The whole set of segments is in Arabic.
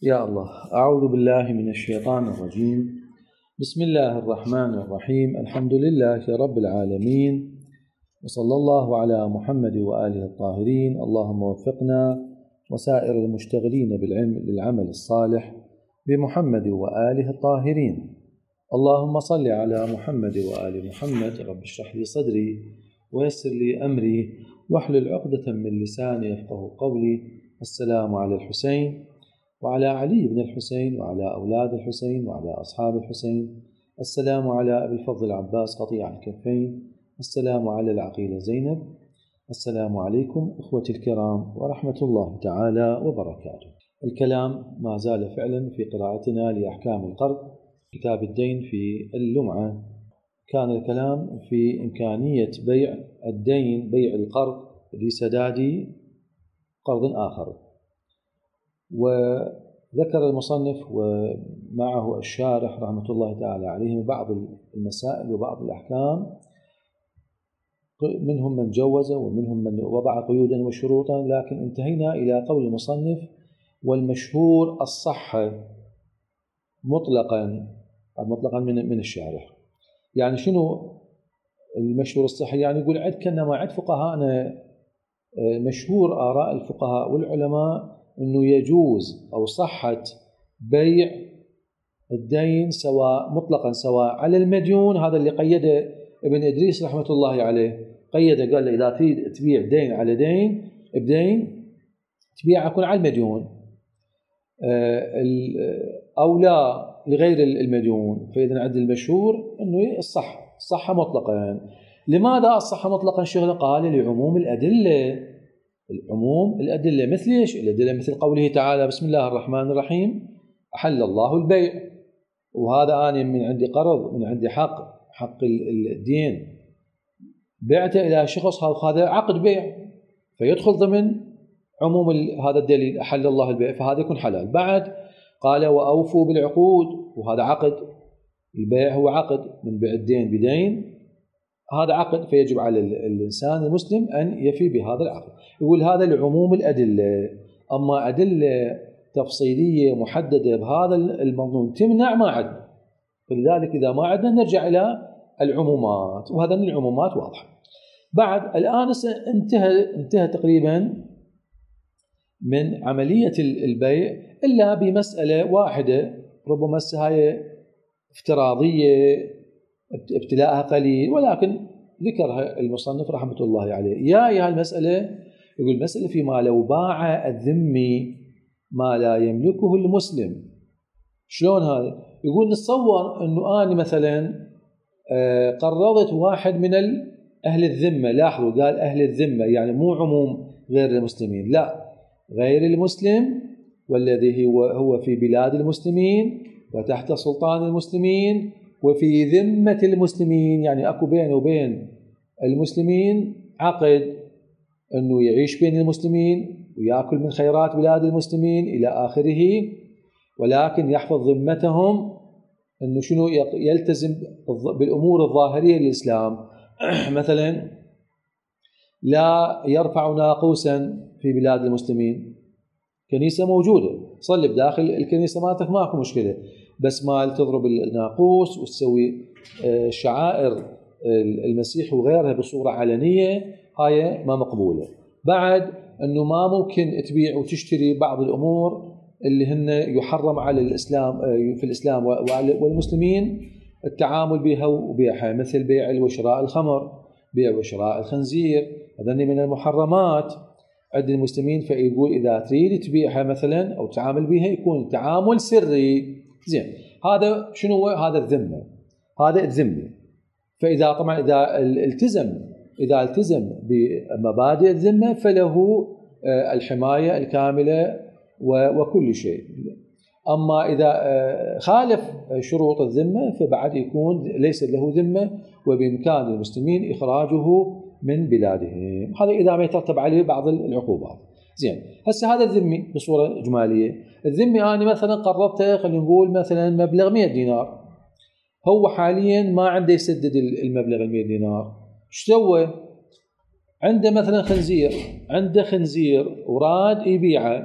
يا الله، أعوذ بالله من الشيطان الرجيم. بسم الله الرحمن الرحيم. الحمد لله رب العالمين، وصلى الله على محمد وآله الطاهرين. اللهم وفقنا وسائر المشتغلين بالعلم للعمل الصالح بمحمد وآله الطاهرين. اللهم صل على محمد وآل محمد. رب اشرح لي صدري ويسر لي أمري واحلل عقدة من لساني يفقه قولي. السلام على الحسين وعلى علي بن الحسين وعلى أولاد الحسين وعلى أصحاب الحسين. السلام على أبي الفضل العباس قطيع الكفين. السلام على العقيلة زينب. السلام عليكم إخوتي الكرام ورحمة الله تعالى وبركاته. الكلام ما زال فعلا في قراءتنا لأحكام القرض، كتاب الدين في اللمعة. كان الكلام في إمكانية بيع الدين، بيع القرض لسداد قرض آخر، وذكر المصنف ومعه الشارح رحمة الله تعالى عليهم بعض المسائل وبعض الأحكام، منهم من جوز ومنهم من وضع قيودا وشروطا، لكن انتهينا إلى قول المصنف: والمشهور الصحة مطلقا من الشارح. يعني شنو المشهور الصحة؟ يعني يقول عد كأنما عد فقهاءنا مشهور آراء الفقهاء والعلماء أنه يجوز أو صحة بيع الدين سواء مطلقا سواء على المديون. هذا اللي قيده ابن إدريس رحمة الله عليه، قيده قال له إذا تريد تبيع دين على دين بدين تبيع يكون على المديون أو لا لغير المديون. فإذا عند المشهور أنه الصحة مطلقا. يعني لماذا الصحة مطلقا شغله؟ قال لعموم الأدلة. العموم الأدلة مثل إيش؟ الأدلة مثل قوله تعالى: بسم الله الرحمن الرحيم: أحل الله البيع. وهذا أنا من عندي قرض، من عندي حق الدين، بعته إلى شخص، هذا عقد بيع، فيدخل ضمن عموم هذا الدليل أحل الله البيع، فهذا يكون حلال. بعد قال: وأوفوا بالعقود، وهذا عقد، البيع هو عقد من بيع الدين بدين، هذا عقد، فيجب على الإنسان المسلم أن يفي بهذا العقد. يقول هذا لعموم الأدلة. أما أدلة تفصيلية محددة بهذا المضمون تمنع، ما عندنا. فلذلك إذا ما عندنا نرجع إلى العمومات، وهذا من العمومات واضحة. بعد الآن انتهى تقريبا من عملية البيع، إلا بمسألة واحدة ربما هي افتراضية ابتلاءها قليل، ولكن ذكرها المصنف رحمة الله عليه. يا المسألة، يقول المسألة فيما لو باع الذمي ما لا يملكه المسلم. شلون هذا؟ يقول نتصور أنه أنا مثلا قرضت واحد من أهل الذمة. لاحظوا قال أهل الذمة، يعني مو عموم غير المسلمين، لا، غير المسلم والذي هو في بلاد المسلمين وتحت سلطان المسلمين وفي ذمة المسلمين، يعني أكو بينه وبين المسلمين عقد أنه يعيش بين المسلمين ويأكل من خيرات بلاد المسلمين إلى آخره، ولكن يحفظ ذمتهم أنه شنو يلتزم بالأمور الظاهرية للإسلام. مثلا لا يرفع ناقوسا في بلاد المسلمين، كنيسة موجودة، صلي بداخل الكنيسة مالتك ماكو مشكلة، بس ما تضرب الناقوس وتسوي شعائر المسيح وغيرها بصورة علنية، هاي ما مقبولة. بعد أنه ما ممكن تبيع وتشتري بعض الأمور اللي هن يحرم على الإسلام في الإسلام والمسلمين التعامل بها وبيعها، مثل بيع وشراء الخمر، بيع وشراء الخنزير، هذني من المحرمات عند المسلمين. فيقول إذا تريد تبيعها مثلا أو تعامل بها يكون تعامل سري. زين، هذا شنو؟ هذا الذمة، هذا الذمة. فإذا طبعا إذا التزم بمبادئ الذمة فله الحماية الكاملة وكل شيء. أما إذا خالف شروط الذمة فبعد يكون ليس له ذمة، وبإمكان المسلمين إخراجه من بلادهم. هذا إذا ما يترتب عليه بعض العقوبات. زين، هسه هذا الذمي بصورة إجمالية. الذمي أنا مثلا قرضته، خلينا نقول مثلا مبلغ 100 دينار، هو حاليا ما عنده يسدد المبلغ 100 دينار. ايش سوى؟ عنده مثلا عنده خنزير وراد يبيعه،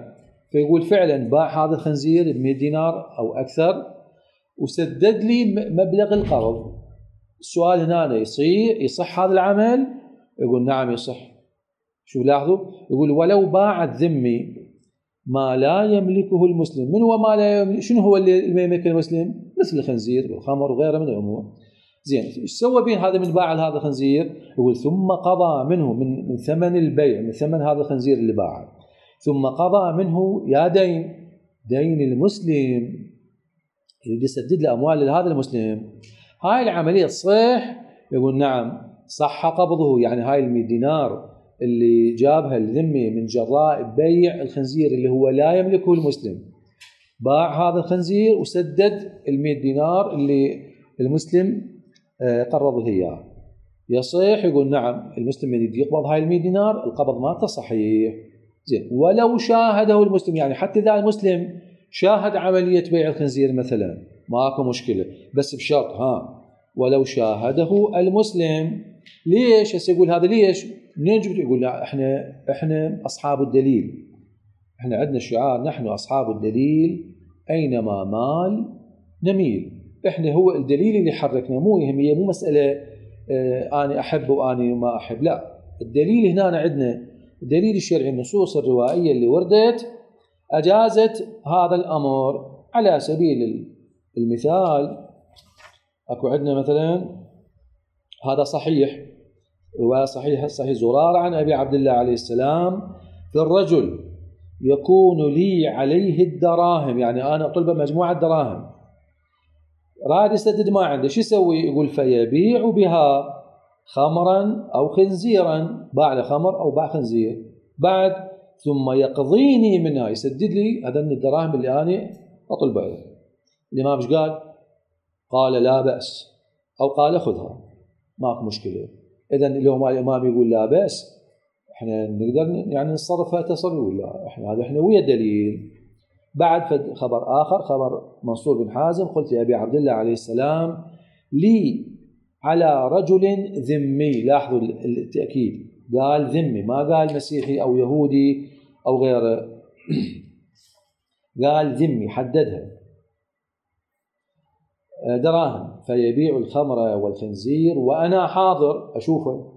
فيقول فعلا باع هذا الخنزير ب100 دينار أو أكثر وسدد لي مبلغ القرض. السؤال هنا يصح هذا العمل؟ يقول نعم يصح. شو لاحظوا؟ يقول ولو باع الذمي ما لا يملكه المسلم. من هو ما لا يملك؟ شنو هو اللي ما يملك المسلم؟ مثل الخنزير والخمر وغيره من الأمور. زين، ايش سوى بين هذا من باع هذا الخنزير؟ يقول ثم قضى منه من ثمن البيع، من ثمن هذا الخنزير اللي باعه، ثم قضى منه يا دين المسلم اللي يسدد له أموال لهذا المسلم. هاي العملية صح؟ يقول نعم صح قبضه. يعني هاي ال100 دينار اللي جابها الذمي من جراء بيع الخنزير اللي هو لا يملكه المسلم، باع هذا الخنزير وسدد ال100 دينار اللي المسلم قرضه إياه، يصح؟ يقول نعم المسلم من يريد يقبض هاي ال100 دينار القبض مالته صحيح. زين، ولو شاهده المسلم، يعني حتى إذا المسلم شاهد عملية بيع الخنزير مثلا ماكو مشكلة، بس بشرط ولو شاهده المسلم. ليش؟ هسه يقول هذا ليش؟ منين جبت؟ يقول لا احنا اصحاب الدليل، احنا عندنا شعار نحن اصحاب الدليل اينما مال نميل. احنا هو الدليل اللي حركنا، هي مو مسألة انا احب وانا ما احب، لا، الدليل هنا عندنا الدليل الشرعي، النصوص الروائية اللي وردت اجازت هذا الامر. على سبيل المثال اكو عندنا مثلا هذا صحيح، رواية صحيح زرارة عن أبي عبد الله عليه السلام في الرجل يكون لي عليه الدراهم، يعني أنا أطلب مجموعة دراهم راد يسدد ما عنده، شو يسوي؟ يقول فيبيع بها خمرا أو خنزيرا، باع له خمر أو باع خنزير، بعد ثم يقضيني منها، يسدد لي هذا الدراهم اللي أنا أطلبه. الإمام ايش قال؟ قال لا بأس، أو قال خذها ماك مشكلة. إذن لو الإمام يقول لا بأس، إحنا نقدر يعني نتصرف تصرف، ولا إحنا ويا دليل. بعد خبر آخر، خبر منصور بن حازم، قلت يا أبي عبد الله عليه السلام لي على رجل ذمي. لاحظوا التأكيد، قال ذمي، ما قال مسيحي أو يهودي أو غيره قال ذمي، حددها، دراهم، فيبيع الخمر والخنزير وأنا حاضر أشوفه،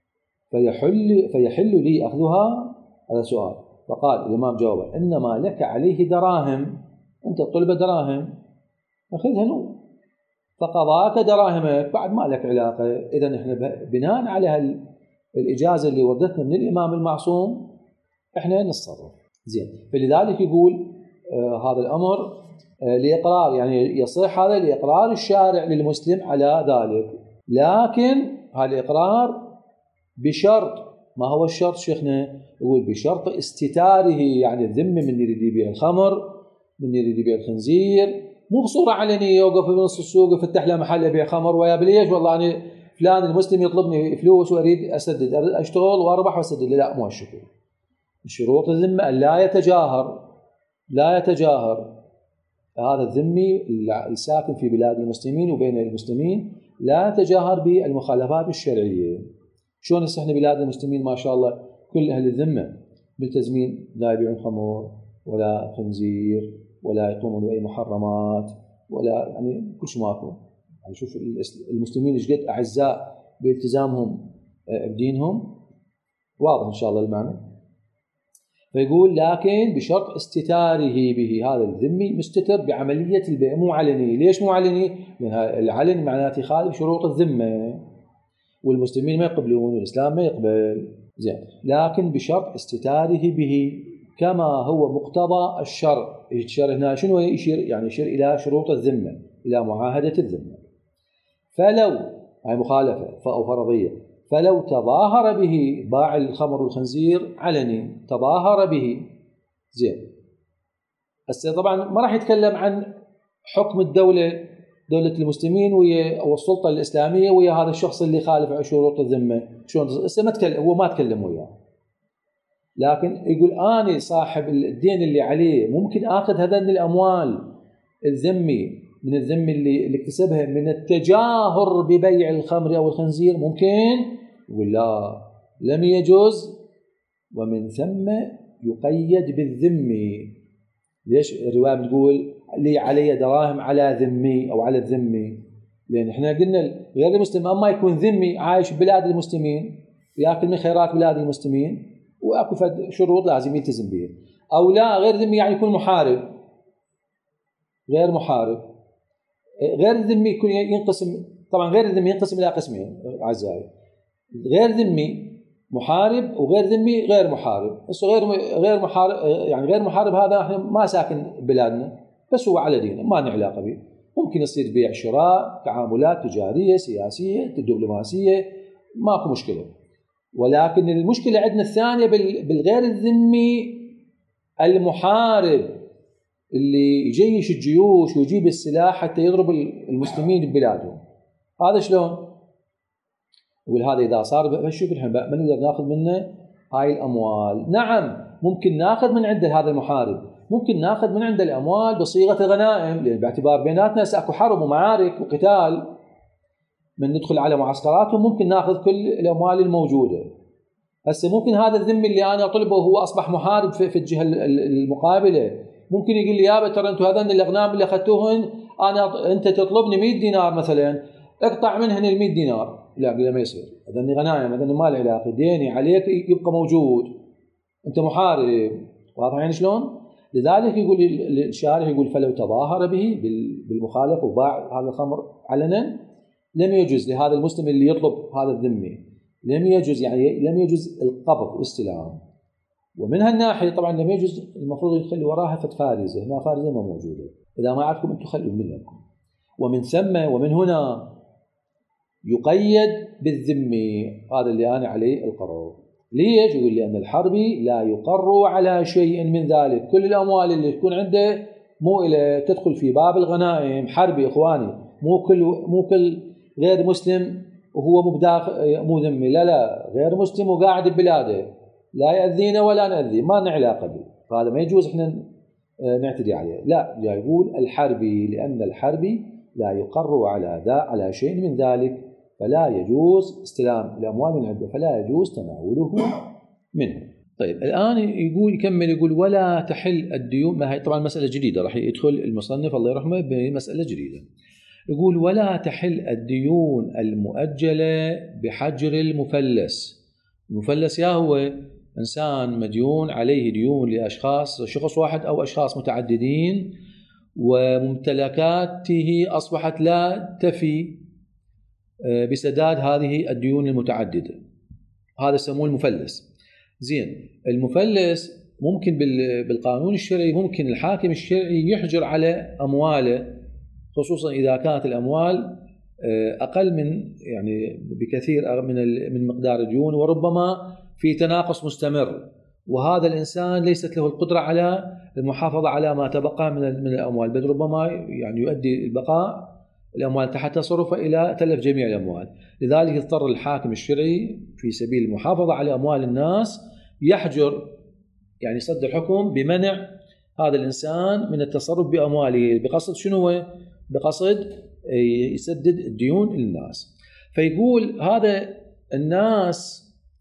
فيحل لي أخذها؟ هذا سؤال. فقال الإمام جاوب إنما لك عليه دراهم، أنت طلب دراهم أخذها نو، فقضاك دراهمك، بعد ما لك علاقة. إذن إحنا بناء على الإجازة اللي وردتنا من الإمام المعصوم إحنا نتصرف. زين، فلذلك يقول هذا الأمر لإقرار، يعني يصح هذا لإقرار الشارع للمسلم على ذلك، لكن هذا الإقرار بشرط. ما هو الشرط شيخنا؟ يقول بشرط استتاره، يعني الذمة من يريد يبيع الخمر، من يريد يبيع الخنزير، مو بصورة علنية يوقف في نص السوق يفتح له محل يبيع خمر ويا بليش والله أنا فلان المسلم يطلبني فلوس وأريد أسدد، أشتغل وأربح وأسدد. لا، مو هالشكل. شروط الذمة لا يتجاهر هذا الذمي الساكن في بلاد المسلمين وبين المسلمين، لا يتجاهر بالمخالفات الشرعية. شلون احنا بلاد المسلمين ما شاء الله كل أهل الذمة ملتزمين، لا يبيعون خمر ولا خنزير ولا يقومون بأي محرمات ولا يعني كل شيء ماكو. يعني شوف المسلمين ايش قد أعزاء بالتزامهم بدينهم، واضح إن شاء الله المعنى. فيقول لكن بشرط استتاره به، هذا الذمي مستتر بعملية البيع، مو علني. ليش مو علني؟ لأن العلن معناته يخالف شروط الذمة، والمسلمين ما يقبلون والإسلام ما يقبل. زين، لكن بشرط استتاره به كما هو مقتضى الشرع. الشرع هنا شنو يشير؟ يعني يشير إلى شروط الذمة، إلى معاهدة الذمة. فلو هاي مخالفة أو فرضية، فلو تظاهر به باع الخمر والخنزير علني، تظاهر به، زين، هسه طبعا ما راح يتكلم عن حكم الدولة، دولة المسلمين أو السلطة الإسلامية ويا هذا الشخص اللي خالف شروط الذمة، شلون هو ما تكلم وياه، لكن يقول أنا صاحب الدين اللي عليه ممكن آخذ هذين الأموال الذمي من الذم اللي اكتسبها من التجاهر ببيع الخمر أو الخنزير، ممكن؟ يقول لا، لم يجوز، ومن ثم يقيد بالذم. ليش الرواية بتقول لي علي دراهم على ذمي أو على الذمي؟ لأن إحنا قلنا غير المسلم أما يكون ذمي عايش ببلاد المسلمين يأكل من خيرات بلاد المسلمين وأكو شروط لازم يلتزم بها، أو لا غير ذمي يعني يكون محارب، غير محارب. غير الذمي يكون ينقسم، طبعا غير الذمي ينقسم إلى قسمين أعزائي، غير ذمي محارب وغير ذمي غير محارب. بس غير محارب يعني غير محارب هذا احنا ما ساكن بلادنا بس هو على دينه ما لنا علاقه به، ممكن يصير بيع شراء تعاملات تجاريه سياسيه دبلوماسيه ماكو مشكله. ولكن المشكله عندنا الثانيه بالغير الذمي المحارب اللي يجيش الجيوش ويجيب السلاح حتى يضرب المسلمين ببلادهم. هذا شلون؟ يقول هذا إذا صار بهالشكل احنا ما نقدر ناخذ منه هاي الأموال. نعم ممكن ناخذ من عنده هذا المحارب، ممكن ناخذ من عنده الأموال بصيغة غنائم، لأن باعتبار بيناتنا سأكو حرب ومعارك وقتال، من ندخل على معسكراتهم ممكن ناخذ كل الأموال الموجودة. هسه ممكن هذا الذمي اللي أنا أطلبه وهو أصبح محارب في الجهة المقابلة ممكن يقول لي يابا ترى أنتم هذين الأغنام اللي أخذتوهن أنت تطلبني 100 دينار مثلا، اقطع منهن ال 100 دينار. لا ما يصير، هذني غنايم، هذني ما له علاقه، ديني عليك يبقى موجود، انت محارب. واضح يعني شلون؟ لذلك يقول الشارح يقول فلو تظاهر به بالمخالفه وباع هذا الخمر علنا لم يجوز لهذا المسلم اللي يطلب هذا الذمي، لم يجوز يعني لم يجوز القبض والاستلام. ومن هالناحيه طبعا لم يجوز، المفروض يخلي وراها فارزه، هنا فارزه ما موجوده، اذا ما عندكم انتم خلوا منكم. ومن ثم ومن هنا يقيد بالذمي، هذا اللي أنا عليه القرار. ليش؟ يقول لأن الحربي لا يقر على شيء من ذلك، كل الأموال اللي تكون عنده مو إلى تدخل في باب الغنائم. حربي إخواني، مو كل غير مسلم وهو مو ذمي، لا غير مسلم وقاعد ببلاده لا يأذينا ولا نأذي، ما لنا علاقة به، فهذا ما يجوز احنا نعتدي عليه. لا يقول الحربي لأن الحربي لا يقر على شيء من ذلك فلا يجوز استلام الأموال من عنده، فلا يجوز تناوله منه. طيب الآن يكمل يقول ولا تحل الديون، ما هي طبعا مسألة جديدة راح يدخل المصنف الله يرحمه بمسألة جديدة. يقول ولا تحل الديون المؤجلة بحجر المفلس. المفلس يا هو إنسان مديون عليه ديون لأشخاص، شخص واحد أو أشخاص متعددين، وممتلكاته أصبحت لا تفي بسداد هذه الديون المتعددة، هذا يسموه المفلس. زين، المفلس ممكن بالقانون الشرعي ممكن الحاكم الشرعي يحجر على أمواله، خصوصا إذا كانت الأموال أقل من يعني بكثير من مقدار الديون، وربما في تناقص مستمر، وهذا الإنسان ليست له القدرة على المحافظة على ما تبقى من الأموال، بل ربما يعني يؤدي البقاء الأموال تحت تصرفه إلى تلف جميع الأموال. لذلك اضطر الحاكم الشرعي في سبيل المحافظة على أموال الناس يحجر، يعني يصدر حكم بمنع هذا الإنسان من التصرف بأمواله، بقصد شنو؟ بقصد يسدد الديون للناس. فيقول هذا الناس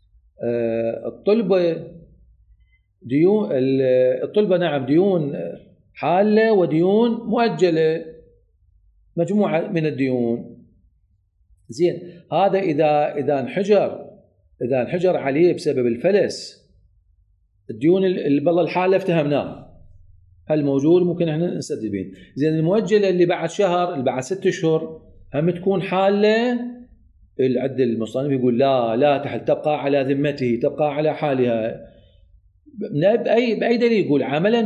الطلبة نعم ديون حالة وديون مؤجلة، مجموعة من الديون. زين، هذا إذا انحجر عليه بسبب الفلس، الديون اللي بالله الحالة افتهمناه هل موجود ممكن احنا نسدد بين. زين، المؤجلة اللي بعد شهر اللي بعد 6 أشهر هم تكون حالة، العد المصنف يقول لا تحل، تبقى على ذمته، تبقى على حالها. بأي دليل؟ يقول عملا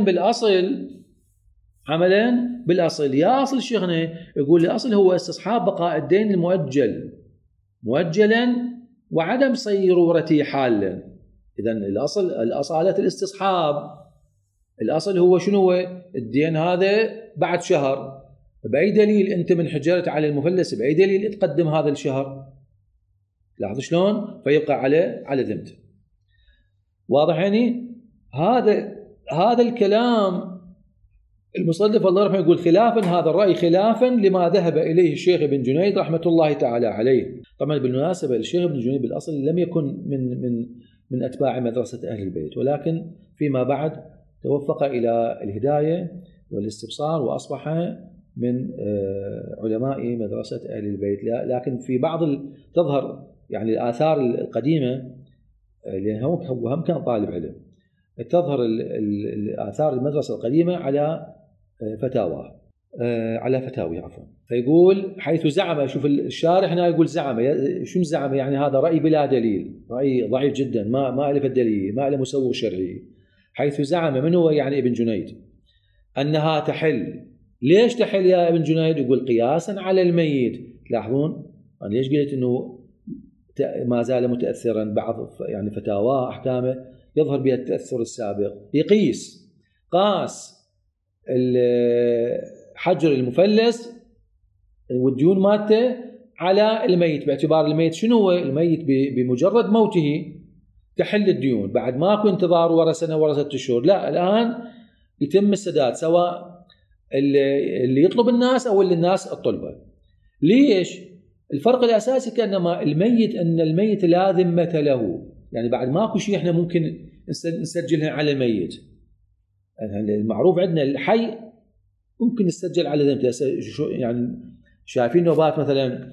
بالأصل. يا أصل شيخنا يقول الأصل هو استصحاب بقاء الدين المؤجل مؤجلا وعدم صيرورته حالا. إذن الأصالة الاستصحاب، الأصل هو شنو؟ الدين هذا بعد شهر. بأي دليل أنت من حجرت على المفلس؟ بأي دليل تقدم هذا الشهر؟ لاحظوا شلون؟ فيبقى على ذمته. واضح يعني؟ هذا الكلام المصنف الله يرحمه يقول خلافا، هذا الرأي خلافا لما ذهب إليه الشيخ ابن جنيد رحمة الله تعالى عليه. طبعا بالمناسبة الشيخ ابن جنيد بالأصل لم يكن من أتباع مدرسة أهل البيت، ولكن فيما بعد توفق إلى الهداية والاستبصار وأصبح من علماء مدرسة أهل البيت. لكن في بعض تظهر يعني الآثار القديمة، لأنه هو هم كان طالب علم، تظهر الآثار المدرسة القديمة على فتاوي عفوا. فيقول حيث زعم، شوف الشارح هنا يقول زعم، شو زعم؟ يعني هذا رأي بلا دليل، رأي ضعيف جدا، ما له الدليل، ما له مسوغ شرعي. حيث زعم، من هو؟ يعني ابن جنيد، أنها تحل. ليش تحل يا ابن جنيد؟ يقول قياسا على الميت. تلاحظون أنا ليش قلت أنه ما زال متأثرا؟ بعض يعني فتاواه أحكامه يظهر بها التأثر السابق. يقيس، قاس حجر المفلس والديون مالته على الميت، باعتبار الميت شنو هو؟ الميت بمجرد موته تحل الديون، بعد ماكو انتظار ورا سنة ورا 6 شهور، لا الآن يتم السداد، سواء اللي يطلب الناس أو اللي الناس الطلبة. ليش؟ الفرق الأساسي كأنما أن الميت لا ذمة له، يعني بعد ماكو شيء احنا ممكن نسجلها على الميت. يعني المعروف عندنا الحي ممكن نسجل على ذمته. يعني شايفين نوبات مثلا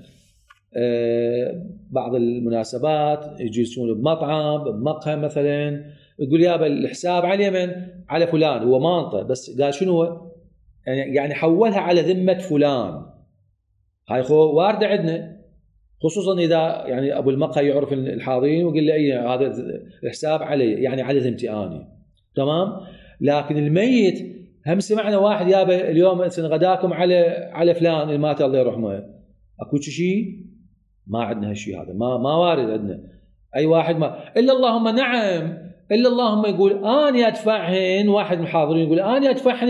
بعض المناسبات يجلسون بمطعم بمقهى مثلا، يقول يابا الحساب على اليمن على فلان، هو ما انطى بس قال شنو هو؟ يعني حولها على ذمة فلان. هاي واردة عندنا، خصوصا إذا يعني أبو المقهى يعرف الحاضرين ويقول لي أي هذا الحساب علي، يعني على ذمتي أنا، تمام. لكن الميت هم سمعنا واحد يابا اليوم غداكم على فلان اللي مات الله يرحمه، اكو شيء؟ ما عندنا هالشيء هذا، ما وارد عندنا. اي واحد ما الا اللهم نعم، الا اللهم يقول اني ادفعهن، واحد من الحاضرين يقول اني ادفعهن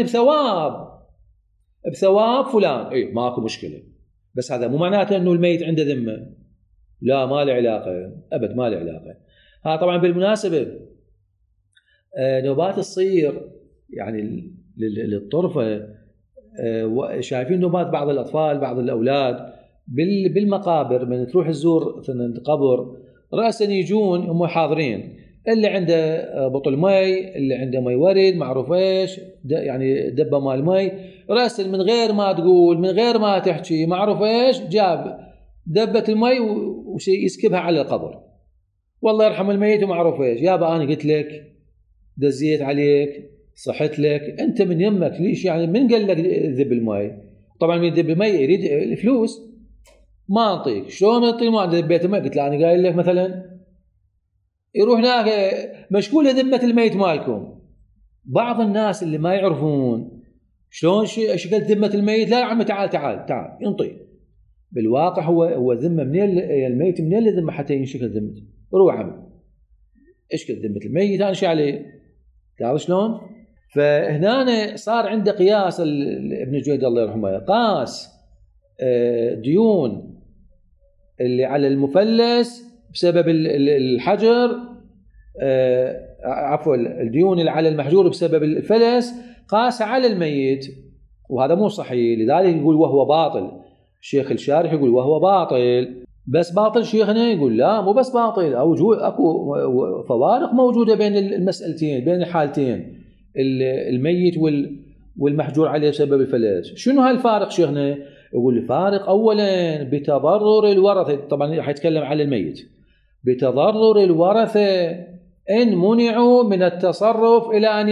بثواب فلان، اي ماكو مشكله. بس هذا مو معناته انه الميت عنده ذمه، لا ما له علاقه ابد، ما له علاقه. ها طبعا بالمناسبه نوبات تصير يعني للطرفه، شايفين نوبات بعض الاطفال بعض الاولاد بالمقابر، من تروح تزور قبر راسا يجون هم حاضرين، اللي عنده بطل مي، اللي عنده مي ورد معروف ايش يعني دبه مال مي، راسا من غير ما تقول من غير ما تحكي معروف ايش جاب دبه المي ويسكبها على القبر، والله يرحم الميت ومعروف ايش. يابا انا قلت لك دزيت عليك صحت لك، انت من يمك ليش يعني؟ من قال لك ذب المي؟ طبعا من ذب المي يريد الفلوس، ما اعطيك، شلون اعطي ما عند بيت المي؟ قلت له انا قايل لك مثلا يروح هناك مشكوله ذمه الميت مالكم. بعض الناس اللي ما يعرفون شلون شكل ذمه الميت، لا يا عمي تعال ينطي. بالواقع هو ذمه منين الميت، منين الذمه حتى ينشكل ذمته؟ روح عمي اشكل ذمه الميت انا شو عليه؟ تعرف شلون؟ فهنا صار عنده قياس ابن جويد الله يرحمه، قاس ديون اللي على المفلس بسبب الحجر، عفوا الديون اللي على المحجور بسبب الفلس، قاس على الميت، وهذا مو صحيح. لذلك يقول وهو باطل. الشيخ الشارح يقول وهو باطل. بس باطل شيخنا يقول لا مو بس باطل، اكو فوارق موجوده بين المسألتين، بين الحالتين، الميت والمحجور عليه بسبب الفلس. شنو هالفارق شيخنا؟ يقول الفارق اولا بتضرر الورثه، طبعا راح يتكلم على الميت، بتضرر الورثه ان منعوا من التصرف الى ان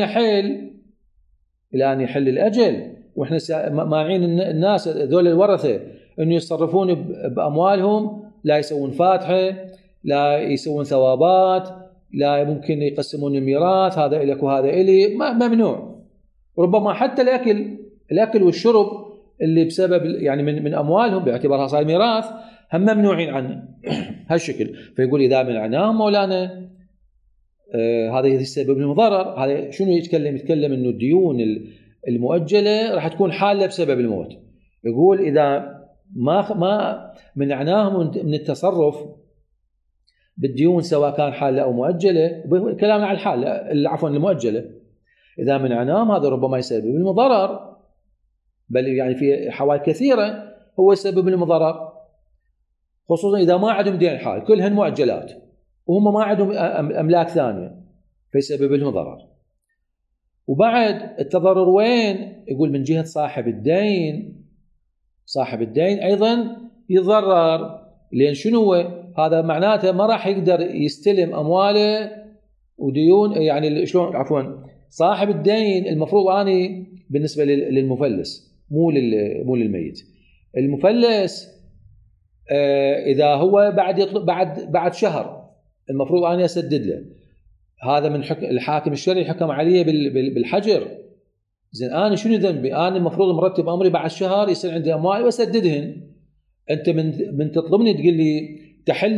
يحل الاجل. واحنا مانعين الناس ذول الورثه انه يتصرفون باموالهم، لا يسوون فاتحه، لا يسوون ثوابات، لا ممكن يقسمون الميراث، هذا إلك وهذا إلي، ممنوع. ربما حتى الأكل والشرب اللي بسبب يعني من أموالهم باعتبارها صار ميراث هم ممنوعين عنه هالشكل. فيقول إذا منعناهم مولانا هذا يسبب لهم ضرر. هذا شنو يتكلم إنه الديون المؤجلة راح تكون حالة بسبب الموت. يقول إذا ما منعناهم من التصرف بالديون سواء كان حالة أو مؤجلة، كلامنا على الحالة عفوا المؤجلة، إذا منعناهم هذا ربما يسبب لهم ضرر، بل يعني في حوال كثيرة هو يسبب لهم ضرر، خصوصا إذا ما عندهم دين حال كلهن مؤجلات وهم ما عندهم أملاك ثانية فيسبب لهم ضرر. وبعد التضرر وين؟ يقول من جهة صاحب الدين. صاحب الدين أيضا يتضرر، لأن شنو هو؟ هذا معناته ما راح يقدر يستلم أمواله وديون، يعني شلون، عفوا، صاحب الدين المفروض أني بالنسبة للمفلس مو للميت. المفلس إذا هو بعد شهر المفروض أني أسدد له، هذا من الحاكم الشرعي حكم عليه بالحجر. زين أنا شنو ذنبي؟ أنا المفروض مرتب أمري بعد شهر يصير عندي أموال وأسددهن. أنت من تطلبني تقول لي تحل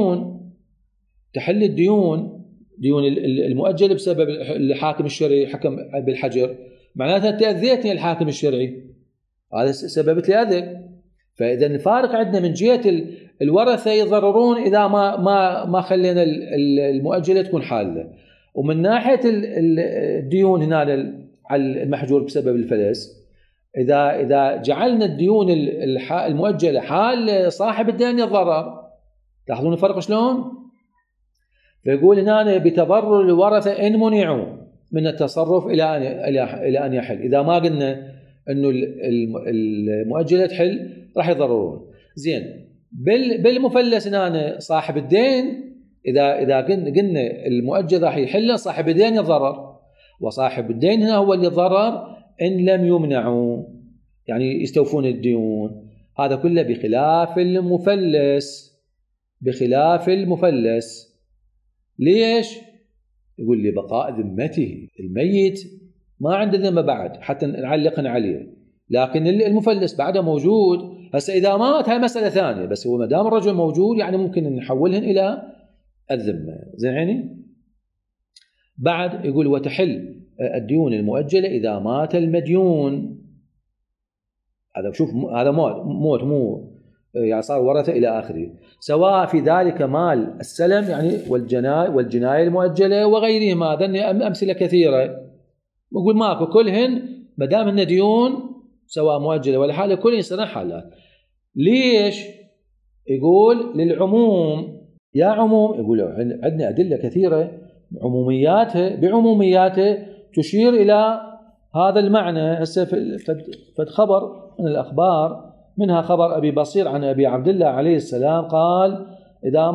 الديون ديون المؤجل بسبب الحاكم الشرعي حكم بالحجر، معناتها أنت أذيتني الحاكم الشرعي، هذا سببت لي أذى. فإذا الفارق عندنا من جهة الورثة يضررون إذا ما خلينا المؤجلة تكون حالة، ومن ناحية الديون هنا على المحجور بسبب الفلس، إذا جعلنا الديون المؤجلة حال صاحب الدين يضرر. تلاحظون الفرق شلون؟ فيقول هنا بتضرر الورثة إن منعوا من التصرف إلى أن يحل. إذا ما قلنا إنه المؤجلة تحل راح يضررون. زين بالمفلس هنا صاحب الدين، إذا قلنا المؤجل راح يحل، صاحب الدين يضرر، وصاحب الدين هنا هو اللي يضرر إن لم يمنعوا، يعني يستوفون الديون. هذا كله بخلاف المفلس. ليش؟ يقول لي بقاء ذمته، الميت ما عنده ذمة بعد حتى نعلقن عليه، لكن المفلس بعده موجود. هسه إذا مات هاي مسألة ثانية، بس هو ما دام الرجل موجود يعني ممكن نحولهن إلى الذمة. زين عيني. بعد يقول وتحل الديون المؤجلة إذا مات المديون. هذا شوف، هذا موت مو يعني صار ورثة إلى آخره، سواء في ذلك مال السلم يعني والجناية المؤجلة وغيرهما. هذا أمثلة كثيرة، بقول ماكو كلهن ما دام هن ديون سواء مؤجلة ولا حالة كلهن يصيرن حالات. ليش؟ يقول للعموم. يا عموم، يقول عندنا أدلة كثيرة بعمومياتها تشير إلى هذا المعنى. هسه فد خبر من الأخبار، منها خبر أبي بصير عن أبي عبد الله عليه السلام قال إذا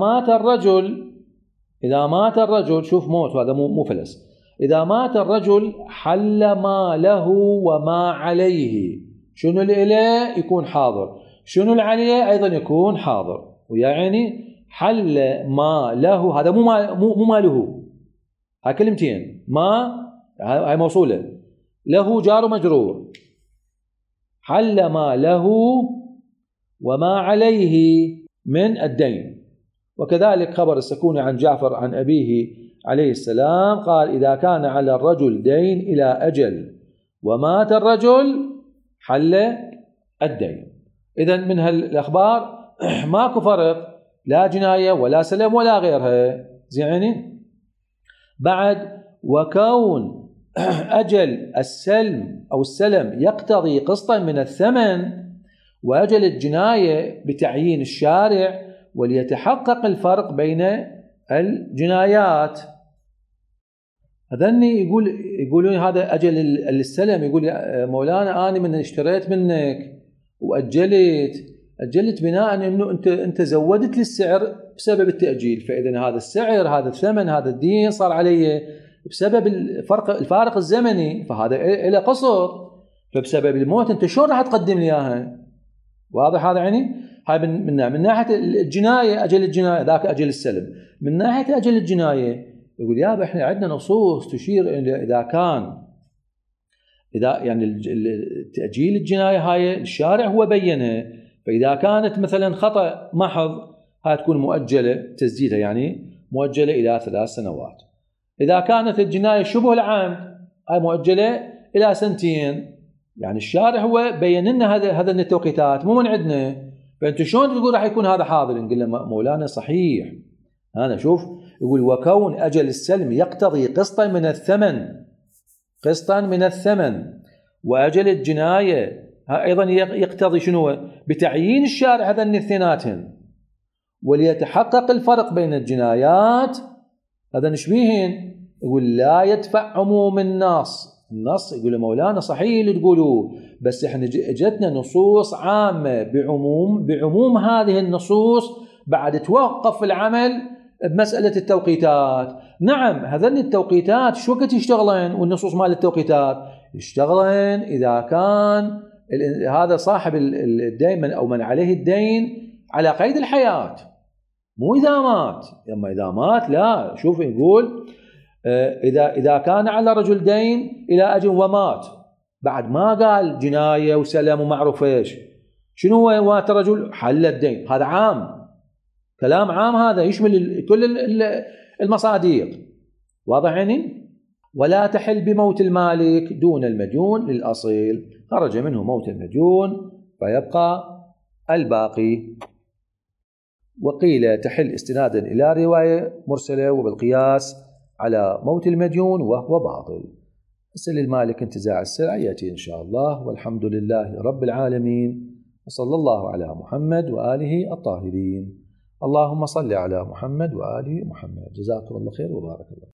مات الرجل، شوف موت هذا مو فلس، إذا مات الرجل حل ما له وما عليه. شنو اللي إله يكون حاضر، شنو اللي عليه أيضا يكون حاضر. ويا عيني حل ما له، هذا مو ماله، هاي كلمتين، ما هاي موصولة، له جار مجرور، حل ما له وما عليه من الدين. وكذلك خبر السكوني عن جعفر عن أبيه عليه السلام قال إذا كان على الرجل دين إلى أجل ومات الرجل حل الدين. إذن من هالأخبار ماكو فرق، لا جناية ولا سلم ولا غيرها. زين. بعد وكون أجل السلم أو السلم يقتضي قسطا من الثمن، وأجل الجناية بتعيين الشارع، وليتحقق الفرق بين الجنايات. هذني يقولون هذا أجل السلم. يقول مولانا أنا من اشتريت منك وأجلت بناء أنه أنت زودت لي السعر بسبب التأجيل، فإذا هذا السعر هذا الثمن هذا الدين صار علي بسبب الفارق الزمني، فهذا إلى قصر، فبسبب الموت أنت شلون راح تقدم لي إياها؟ واضح هذا يعني؟ هاي من ناحية الجناية أجل الجناية، ذاك أجل السلم. من ناحية أجل الجناية يقول يابا إحنا عندنا نصوص تشير إذا يعني تأجيل الجناية هاي الشارع هو بينها، فإذا كانت مثلا خطأ محض هاي تكون مؤجلة تسديدها، يعني مؤجلة إلى 3 سنوات. إذا كانت الجناية شبه العمد هاي مؤجلة إلى 2 سنين. يعني الشارع هو بين لنا هذا التوقيتات مو من عندنا، فأنت شلون تقول راح يكون هذا حاضر؟ نقول له مولانا صحيح، أنا شوف يقول وكون أجل السلم يقتضي قسطا من الثمن، وأجل الجناية أيضا يقتضي شنو؟ بتعيين الشارع هذين الاثنيناتهم، وليتحقق الفرق بين الجنايات. هذا نشبيهن. يقول لا يدفع عموم النص النص يقول مولانا صحيح اللي تقولوه، بس احنا جتنا نصوص عامة بعموم هذه النصوص بعد توقف العمل بمسألة التوقيتات. نعم هذين التوقيتات شو وقت يشتغلين؟ والنصوص مال التوقيتات يشتغلين إذا كان هذا صاحب الدين أو من عليه الدين على قيد الحياة، مو إذا مات. أما إذا مات لا، شوف يقول إذا كان على رجل دين إلى أجل ومات، بعد ما قال جناية وسلم ومعروف إيش، شنو هو مات رجل حل الدين. هذا عام، كلام عام، هذا يشمل كل المصاديق. واضح يعني؟ ولا تحل بموت المالك دون المديون للأصيل، خرج منه موت المديون فيبقى الباقي. وقيل تحل استنادا إلى رواية مرسلة وبالقياس على موت المديون وهو باطل. اسأل المالك انتزاع السلع يأتي إن شاء الله. والحمد لله رب العالمين، وصلى الله على محمد وآله الطاهرين. اللهم صل على محمد وآل محمد. جزاكم الله خير وبارك الله.